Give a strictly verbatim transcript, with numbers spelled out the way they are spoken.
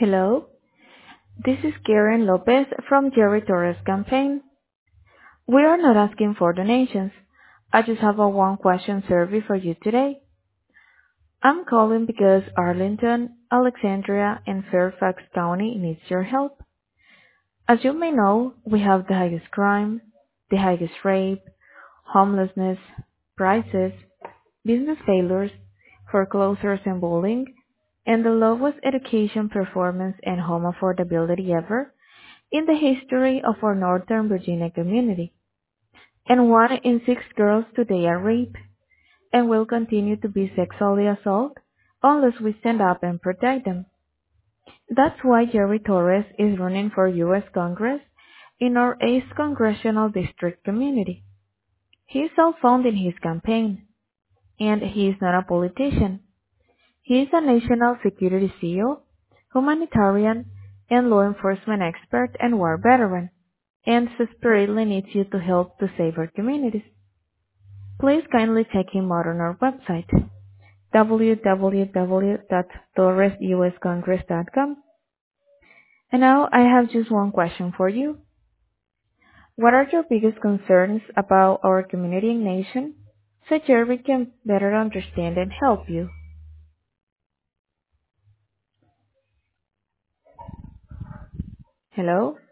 Hello, this is Karen Lopez from Jerry Torres campaign. We are not asking for donations. I just have a one question survey for you today. I'm calling because Arlington, Alexandria, and Fairfax County needs your help. As you may know, we have the highest crime, the highest rape, homelessness, prices, business failures, foreclosures and bullying, and the lowest education performance and home affordability ever in the history of our Northern Virginia community. And one in six girls today are raped and will continue to be sexually assaulted unless we stand up and protect them. That's why Jerry Torres is running for U S Congress in our eighth Congressional District community. He is self-funding his campaign, and he is not a politician. He is a national security S E A, humanitarian, and law enforcement expert and war veteran, and desperately needs you to help to save our communities. Please kindly check him out on our website, w w w dot torres u s congress dot com. And now I have just one question for you. What are your biggest concerns about our community and nation so Jerry can better understand and help you? Hello?